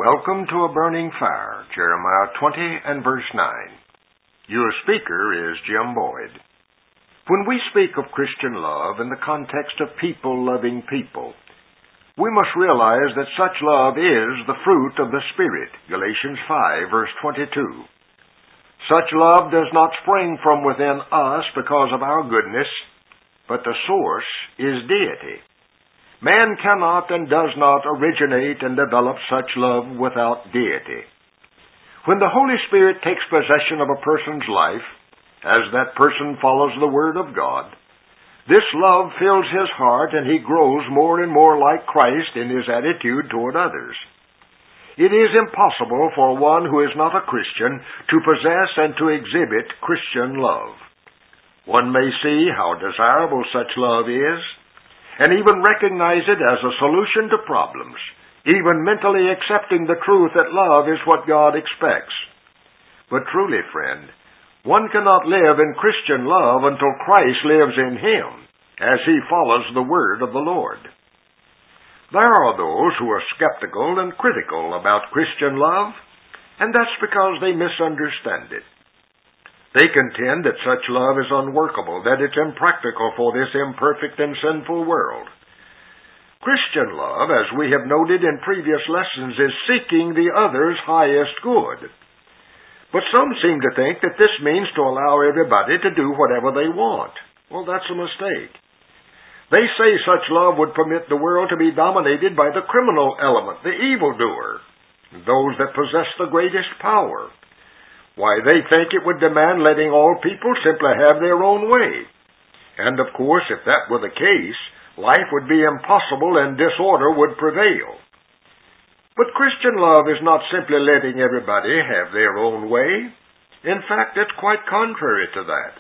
Welcome to A Burning Fire, Jeremiah 20 and verse 9. Your speaker is Jim Boyd. When we speak of Christian love in the context of people loving people, we must realize that such love is the fruit of the Spirit, Galatians 5, verse 22. Such love does not spring from within us because of our goodness, but the source is deity. Man cannot and does not originate and develop such love without deity. When the Holy Spirit takes possession of a person's life, as that person follows the Word of God, this love fills his heart and he grows more and more like Christ in his attitude toward others. It is impossible for one who is not a Christian to possess and to exhibit Christian love. One may see how desirable such love is, and even recognize it as a solution to problems, even mentally accepting the truth that love is what God expects. But truly, friend, one cannot live in Christian love until Christ lives in him, as he follows the word of the Lord. There are those who are skeptical and critical about Christian love, and that's because they misunderstand it. They contend that such love is unworkable, that it's impractical for this imperfect and sinful world. Christian love, as we have noted in previous lessons, is seeking the other's highest good. But some seem to think that this means to allow everybody to do whatever they want. Well, that's a mistake. They say such love would permit the world to be dominated by the criminal element, the evildoer, those that possess the greatest power. Why, they think it would demand letting all people simply have their own way. And, of course, if that were the case, life would be impossible and disorder would prevail. But Christian love is not simply letting everybody have their own way. In fact, it's quite contrary to that.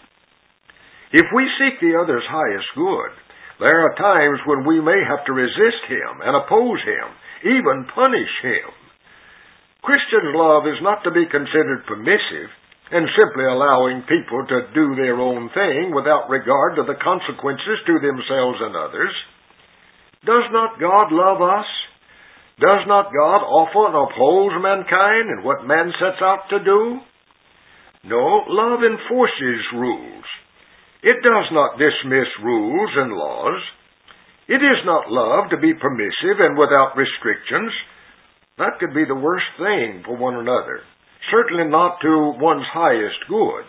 If we seek the other's highest good, there are times when we may have to resist him and oppose him, even punish him. Christian love is not to be considered permissive and simply allowing people to do their own thing without regard to the consequences to themselves and others. Does not God love us? Does not God often oppose mankind and what man sets out to do? No, love enforces rules. It does not dismiss rules and laws. It is not love to be permissive and without restrictions. That could be the worst thing for one another, certainly not to one's highest good.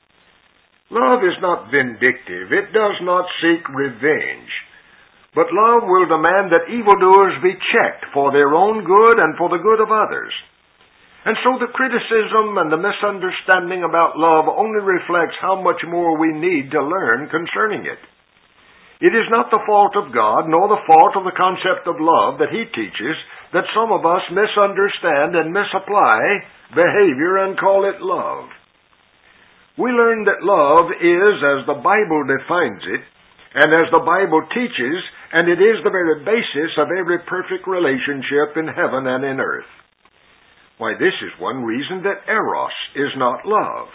Love is not vindictive. It does not seek revenge. But love will demand that evildoers be checked for their own good and for the good of others. And so the criticism and the misunderstanding about love only reflects how much more we need to learn concerning it. It is not the fault of God, nor the fault of the concept of love that he teaches, that some of us misunderstand and misapply behavior and call it love. We learn that love is as the Bible defines it, and as the Bible teaches, and it is the very basis of every perfect relationship in heaven and in earth. Why, this is one reason that eros is not love.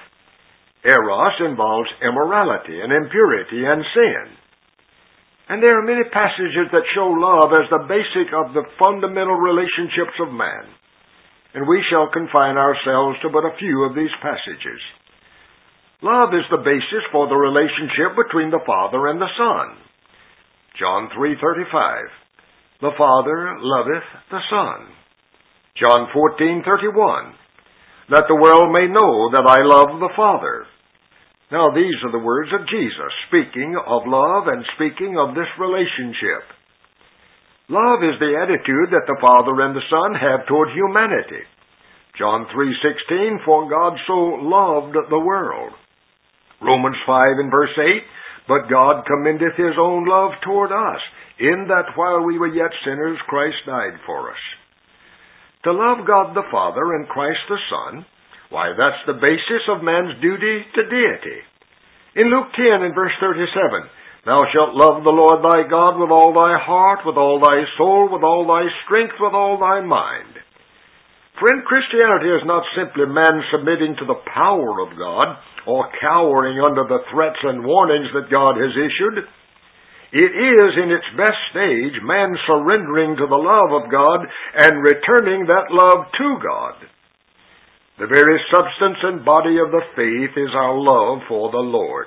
Eros involves immorality and impurity and sin. And there are many passages that show love as the basic of the fundamental relationships of man. And we shall confine ourselves to but a few of these passages. Love is the basis for the relationship between the Father and the Son. John 3:35, the Father loveth the Son. John 14:31, that the world may know that I love the Father. Now, these are the words of Jesus, speaking of love and speaking of this relationship. Love is the attitude that the Father and the Son have toward humanity. John 3:16, for God so loved the world. Romans 5 and verse 8, but God commendeth his own love toward us, in that while we were yet sinners, Christ died for us. To love God the Father and Christ the Son, why, that's the basis of man's duty to deity. In Luke 10 and verse 37, thou shalt love the Lord thy God with all thy heart, with all thy soul, with all thy strength, with all thy mind. Friend, Christianity is not simply man submitting to the power of God or cowering under the threats and warnings that God has issued. It is in its best stage man surrendering to the love of God and returning that love to God. The very substance and body of the faith is our love for the Lord.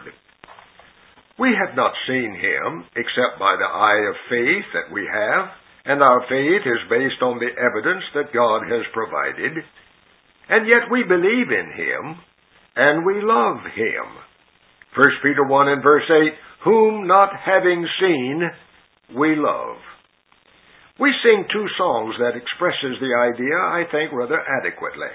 We have not seen Him except by the eye of faith that we have, and our faith is based on the evidence that God has provided. And yet we believe in Him, and we love Him. 1 Peter 1 and verse 8, whom not having seen, we love. We sing two songs that expresses the idea, I think, rather adequately.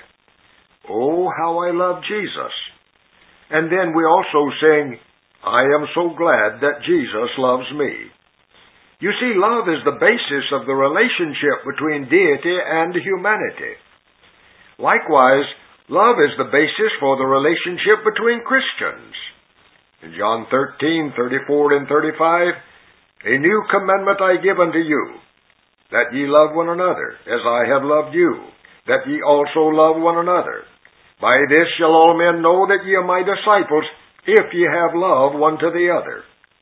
Oh, how I love Jesus. And then we also sing, I am so glad that Jesus loves me. You see, love is the basis of the relationship between deity and humanity. Likewise, love is the basis for the relationship between Christians. In John 13:34 and 35, a new commandment I give unto you, that ye love one another, as I have loved you, that ye also love one another. By this shall all men know that ye are my disciples, if ye have love one to the other.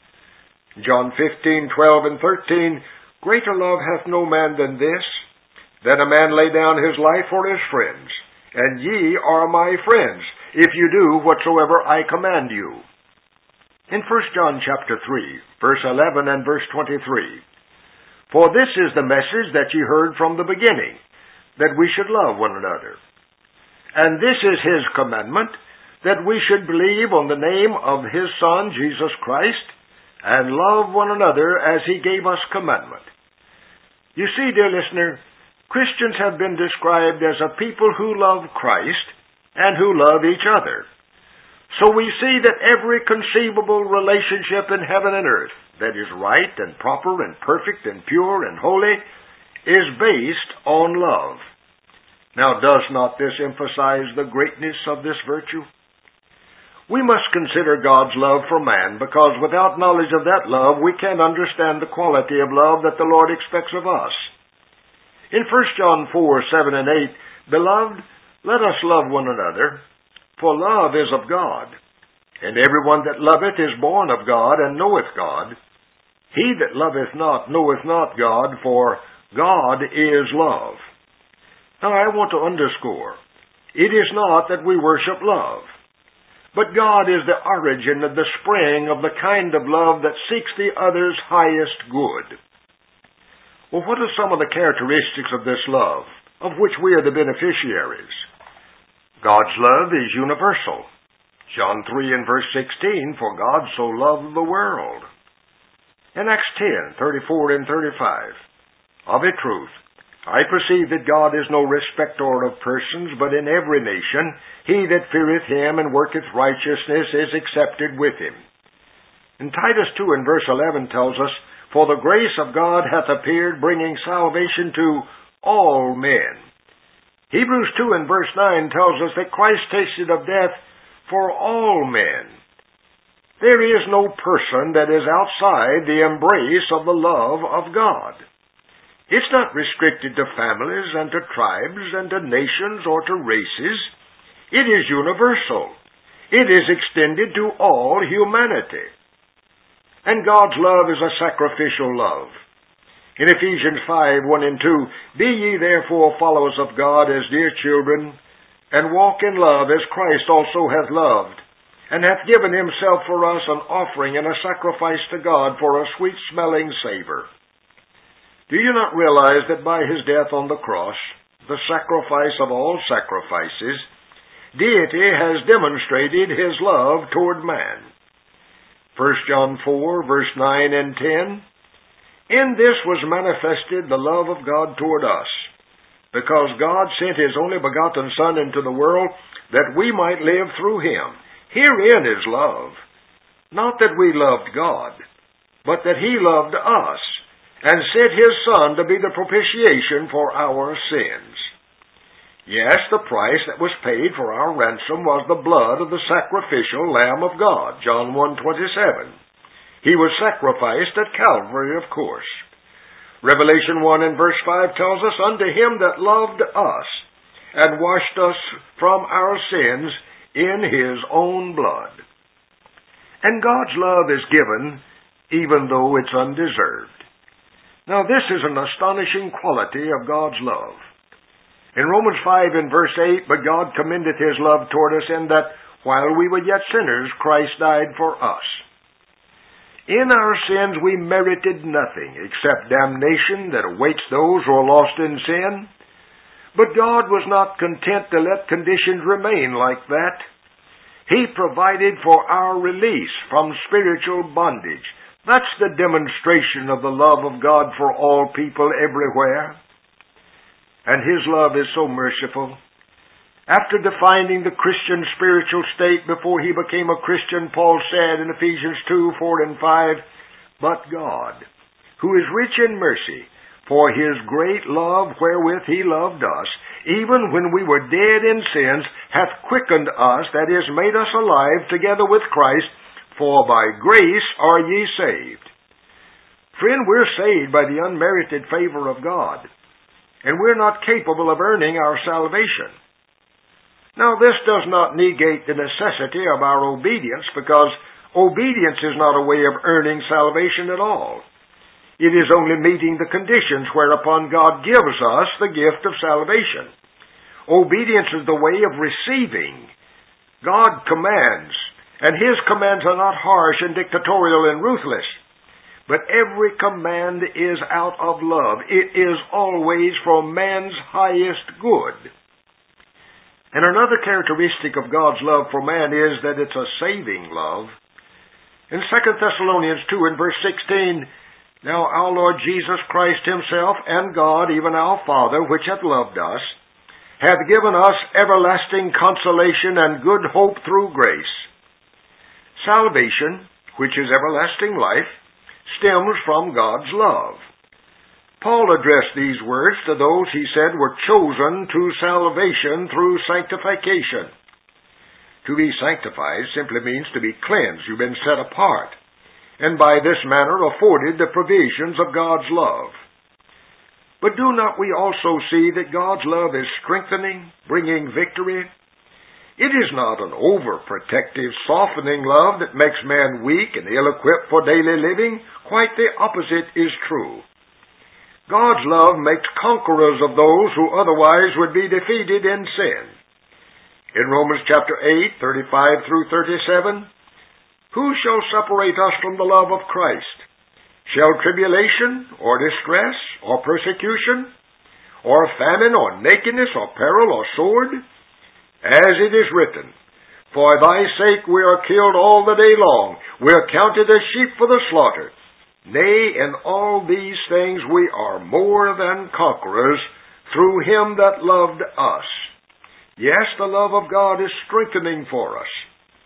John 15:12 and 13, greater love hath no man than this, that a man lay down his life for his friends. And ye are my friends, if you do whatsoever I command you. In 1 John chapter 3, verse 11 and verse 23, for this is the message that ye heard from the beginning, that we should love one another. And this is His commandment, that we should believe on the name of His Son, Jesus Christ, and love one another as He gave us commandment. You see, dear listener, Christians have been described as a people who love Christ and who love each other. So we see that every conceivable relationship in heaven and earth that is right and proper and perfect and pure and holy is based on love. Now, does not this emphasize the greatness of this virtue? We must consider God's love for man, because without knowledge of that love, we can't understand the quality of love that the Lord expects of us. In 1 John 4:7 and 8, beloved, let us love one another, for love is of God. And everyone that loveth is born of God, and knoweth God. He that loveth not knoweth not God, for God is love. Now I want to underscore, it is not that we worship love, but God is the origin of the spring of the kind of love that seeks the other's highest good. Well, what are some of the characteristics of this love, of which we are the beneficiaries? God's love is universal. John 3 and verse 16, for God so loved the world. In Acts 10:34 and 35, of a truth, I perceive that God is no respecter of persons, but in every nation he that feareth him and worketh righteousness is accepted with him. And Titus 2 and verse 11 tells us, for the grace of God hath appeared, bringing salvation to all men. Hebrews 2 and verse 9 tells us that Christ tasted of death for all men. There is no person that is outside the embrace of the love of God. It's not restricted to families and to tribes and to nations or to races. It is universal. It is extended to all humanity. And God's love is a sacrificial love. In Ephesians 5:1 and 2, be ye therefore followers of God as dear children, and walk in love as Christ also hath loved, and hath given himself for us an offering and a sacrifice to God for a sweet-smelling savor. Do you not realize that by his death on the cross, the sacrifice of all sacrifices, deity has demonstrated his love toward man? 1 John 4, verse 9 and 10, in this was manifested the love of God toward us, because God sent his only begotten Son into the world, that we might live through him. Herein is love, not that we loved God, but that he loved us, and sent his Son to be the propitiation for our sins. Yes, the price that was paid for our ransom was the blood of the sacrificial Lamb of God, John 1:27. He was sacrificed at Calvary, of course. Revelation 1 and verse 5 tells us, unto him that loved us, and washed us from our sins in his own blood. And God's love is given even though it's undeserved. Now this is an astonishing quality of God's love. In Romans 5 and verse 8, "But God commendeth His love toward us in that, while we were yet sinners, Christ died for us." In our sins we merited nothing except damnation that awaits those who are lost in sin. But God was not content to let conditions remain like that. He provided for our release from spiritual bondage. That's the demonstration of the love of God for all people everywhere. And His love is so merciful. After defining the Christian spiritual state before he became a Christian, Paul said in Ephesians 2, 4 and 5, "But God, who is rich in mercy, for His great love wherewith He loved us, even when we were dead in sins, hath quickened us," that is, made us alive together with Christ, "for by grace are ye saved." Friend, we're saved by the unmerited favor of God, and we're not capable of earning our salvation. Now, this does not negate the necessity of our obedience, because obedience is not a way of earning salvation at all. It is only meeting the conditions whereupon God gives us the gift of salvation. Obedience is the way of receiving. God commands, and His commands are not harsh and dictatorial and ruthless. But every command is out of love. It is always for man's highest good. And another characteristic of God's love for man is that it's a saving love. In 2 Thessalonians 2 and verse 16, "Now our Lord Jesus Christ Himself and God, even our Father, which hath loved us, hath given us everlasting consolation and good hope through grace." Salvation, which is everlasting life, stems from God's love. Paul addressed these words to those he said were chosen to salvation through sanctification. To be sanctified simply means to be cleansed. You've been set apart, and by this manner afforded the provisions of God's love. But do not we also see that God's love is strengthening, bringing victory? It is not an overprotective, softening love that makes man weak and ill-equipped for daily living. Quite the opposite is true. God's love makes conquerors of those who otherwise would be defeated in sin. In Romans chapter 8, 35 through 37, "Who shall separate us from the love of Christ? Shall tribulation, or distress, or persecution, or famine, or nakedness, or peril, or sword? As it is written, For thy sake we are killed all the day long. We are counted as sheep for the slaughter. Nay, in all these things we are more than conquerors through Him that loved us." Yes, the love of God is strengthening for us.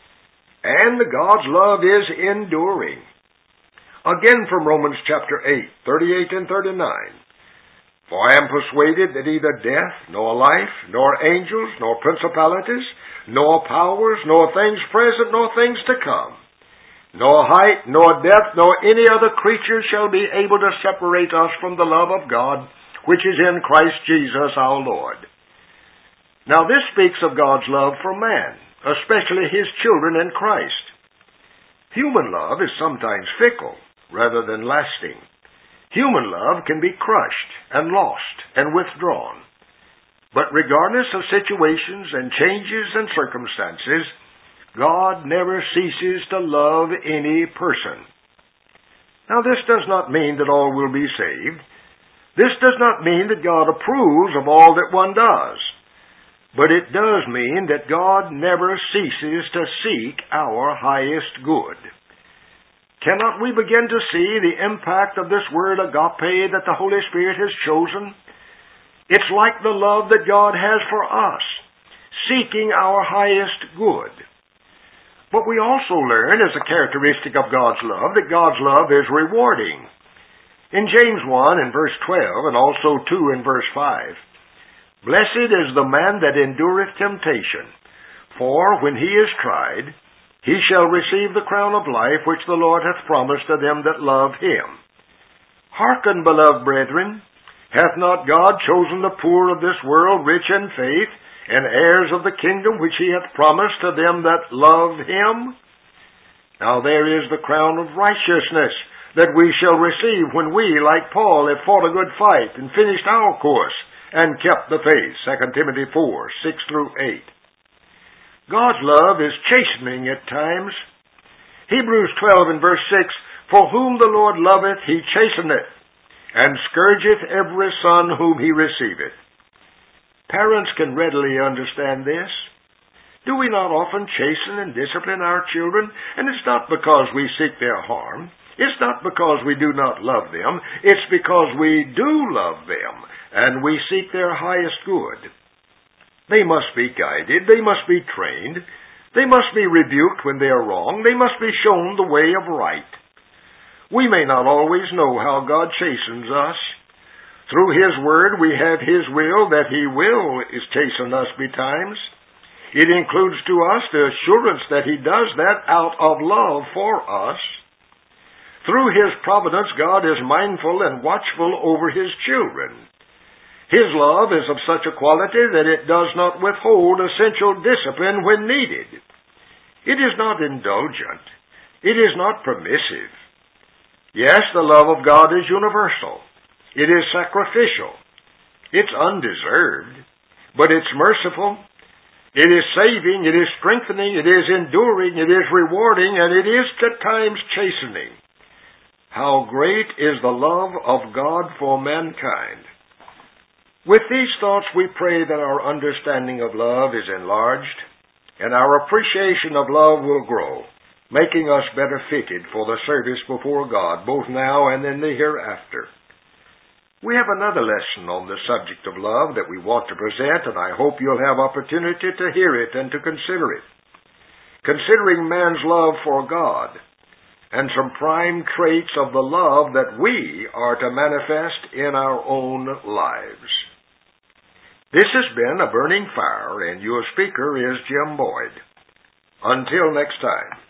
And God's love is enduring. Again from Romans chapter 8, 38 and 39. "For I am persuaded that neither death, nor life, nor angels, nor principalities, nor powers, nor things present, nor things to come, nor height, nor depth, nor any other creature shall be able to separate us from the love of God, which is in Christ Jesus our Lord." Now this speaks of God's love for man, especially His children in Christ. Human love is sometimes fickle rather than lasting. Human love can be crushed and lost and withdrawn. But regardless of situations and changes and circumstances, God never ceases to love any person. Now this does not mean that all will be saved. This does not mean that God approves of all that one does. But it does mean that God never ceases to seek our highest good. Cannot we begin to see the impact of this word agape that the Holy Spirit has chosen? It's like the love that God has for us, seeking our highest good. But we also learn, as a characteristic of God's love, that God's love is rewarding. In James 1 and verse 12, and also 2 and verse 5, "Blessed is the man that endureth temptation, for when he is tried, he shall receive the crown of life which the Lord hath promised to them that love Him. Hearken, beloved brethren, hath not God chosen the poor of this world rich in faith, and heirs of the kingdom which He hath promised to them that love Him?" Now there is the crown of righteousness that we shall receive when we, like Paul, have fought a good fight and finished our course and kept the faith. 2 Timothy 4:6-8. God's love is chastening at times. Hebrews 12:6, For whom the Lord loveth, he chasteneth, and scourgeth every son whom he receiveth. Parents can readily understand this. Do we not often chasten and discipline our children? And it's not because we seek their harm. It's not because we do not love them. It's because we do love them, and we seek their highest good. They must be guided. They must be trained. They must be rebuked when they are wrong. They must be shown the way of right. We may not always know how God chastens us. Through His Word we have His will that He will chasten us betimes. It includes to us the assurance that He does that out of love for us. Through His providence, God is mindful and watchful over His children. His love is of such a quality that it does not withhold essential discipline when needed. It is not indulgent. It is not permissive. Yes, the love of God is universal. It is sacrificial. It's undeserved. But it's merciful. It is saving. It is strengthening. It is enduring. It is rewarding. And it is at times chastening. How great is the love of God for mankind. With these thoughts, we pray that our understanding of love is enlarged and our appreciation of love will grow, making us better fitted for the service before God, both now and in the hereafter. We have another lesson on the subject of love that we want to present, and I hope you'll have opportunity to hear it and to consider it. Considering man's love for God, and some prime traits of the love that we are to manifest in our own lives. This has been A Burning Fire, and your speaker is Jim Boyd. Until next time.